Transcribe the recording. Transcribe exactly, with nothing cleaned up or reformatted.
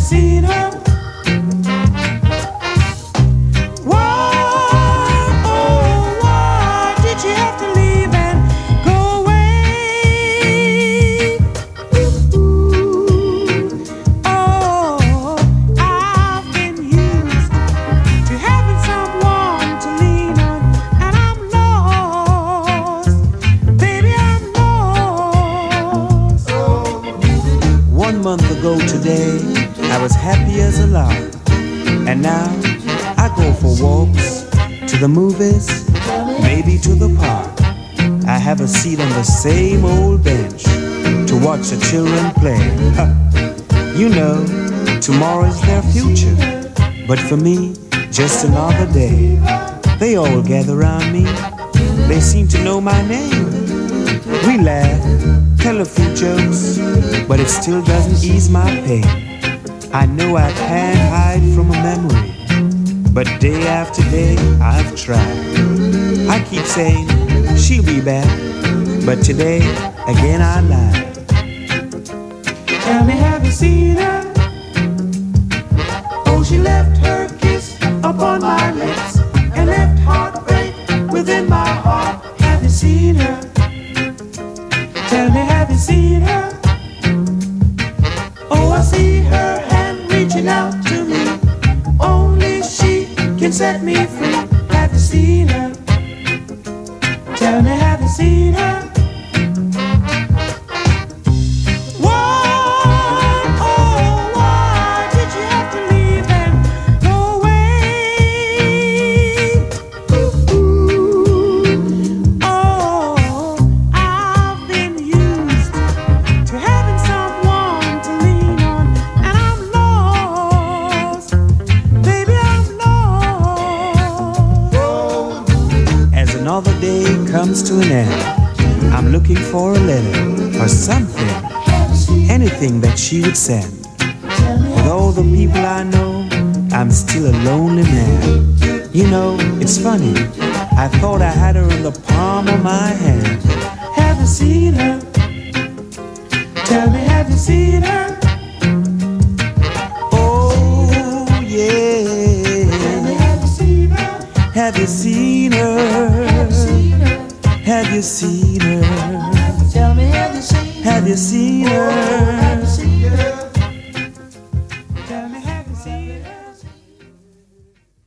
seen her? Today I was happy as a lark, and now I go for walks, to the movies, maybe to the park. I have a seat on the same old bench to watch the children play. You know, tomorrow's their future, but for me, just another day. They all gather around me, they seem to know my name. We laugh, tell a few jokes, but it still doesn't ease my pain. I know I can't hide from a memory, but day after day I've tried. I keep saying she'll be back, but today again I lie. Tell me, have you seen her? Oh, she left her kiss upon my lips and left heartbreak within my heart. Have you seen her? Tell me, have you seen her? Oh, I see her hand reaching out to me. Only she can set me free. Have you seen her? Tell me, have you seen her? Another day comes to an end. I'm looking for a letter or something, anything that she would send. With all the people I know, I'm still a lonely man. You know, it's funny, I thought I had her in the palm of my hand. Have you seen her? Tell me, have you seen her? Oh, yeah. Tell me, have you seen her? Have you seen her? Have you seen her? Tell me, have you seen her? Have you seen her?